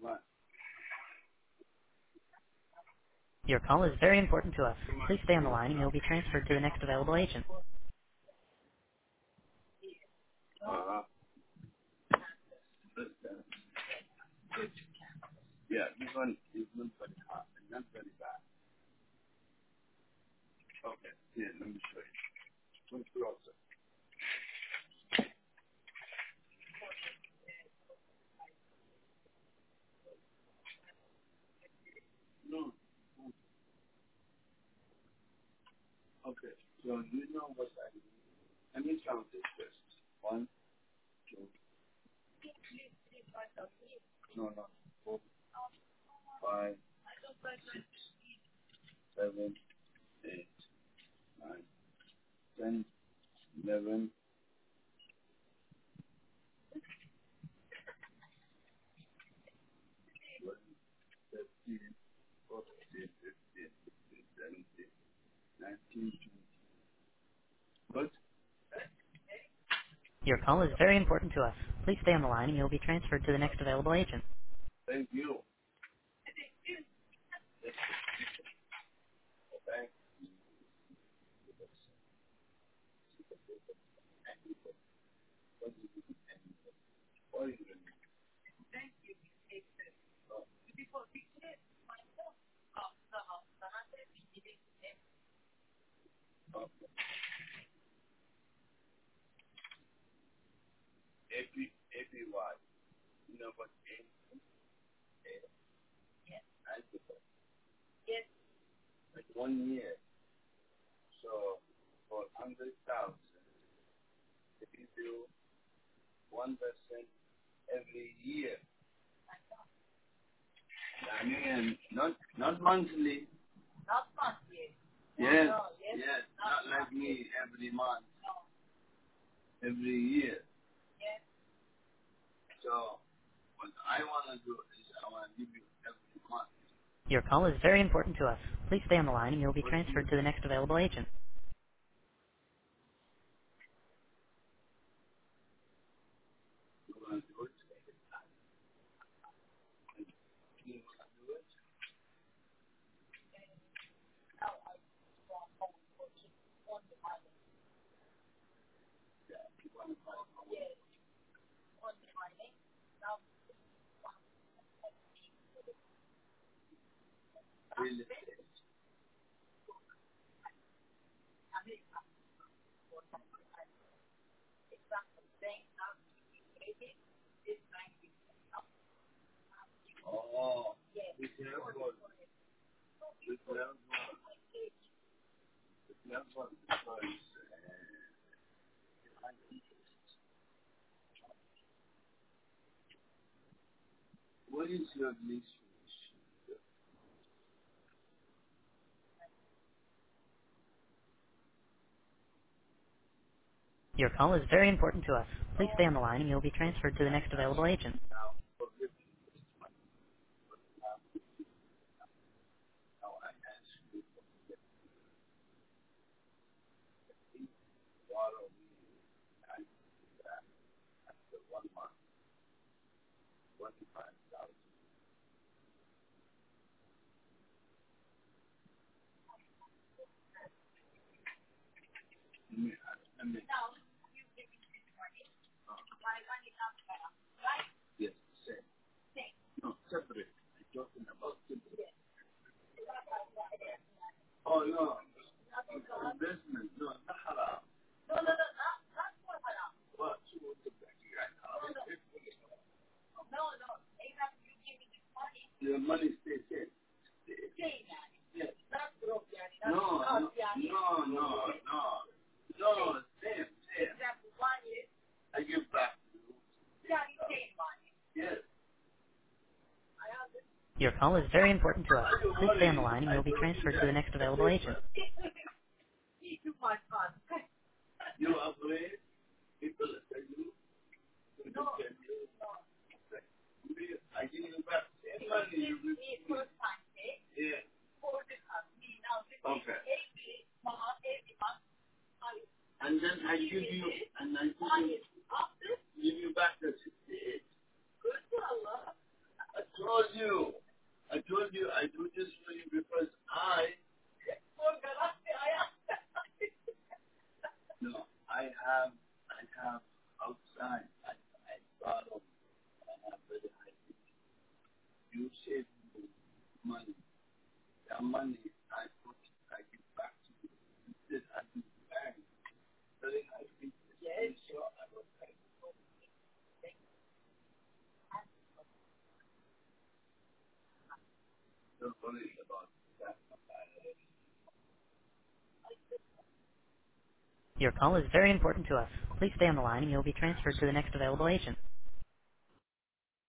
Your call is very important to us. Please stay on the line and you'll be transferred to the next available agent. Uh-huh. Yeah, this one is not very hot and not very bad. Okay, yeah, let me show you. One closer. No, okay. So you know what I do? Let me count this first. One, two, no, 4, 5, 7, 8, 9, 10, 11, 12, 13, 14, 15, 16, 17, 19, 20. Good? Your call is very important to us. Please stay on the line and you'll be transferred to the next available agent. Thank you. Thank you. APY. You know what I do? Like 1 year. So for 100,000, if you do 1% every year, I mean, not monthly. Yes, yes, not like me every month, every year. So what I want to do is I want to give you every month. Your call is very important to us. Please stay on the line and you'll be transferred to the next available agent. You want to do it? You want to do it? You want to buy real estate? Oh, we can have one. We can have one. We can have one because what is your lease finish? Your call is very important to us. Please stay on the line and you'll be transferred to the next available agent. Now, forgive me how I ask you to borrow me and that after 1 month, 25,000. I mean, yes, same. No, separate. I'm talking about separate. Oh, no. Investment. No, not haram. What? You want to back you guys haram? Your money stays in. Yes. No, no, no, no, no. No, same, same. I give back. Yes. Your call is very important to us. Please stay on the line and you'll be transferred to the next available agent. You upgrade people that you I give you back same money you receive. Yeah. Okay. And then I give you back the 68. told you I do this for you because no, I have outside. I bottle. I have very high. You save money. That money I put, I give back to you. Instead, I do bank. Very high fees. Yes. So I will pay. Don't worry about that. Your call is very important to us. Please stay on the line and you'll be transferred to the next available agent.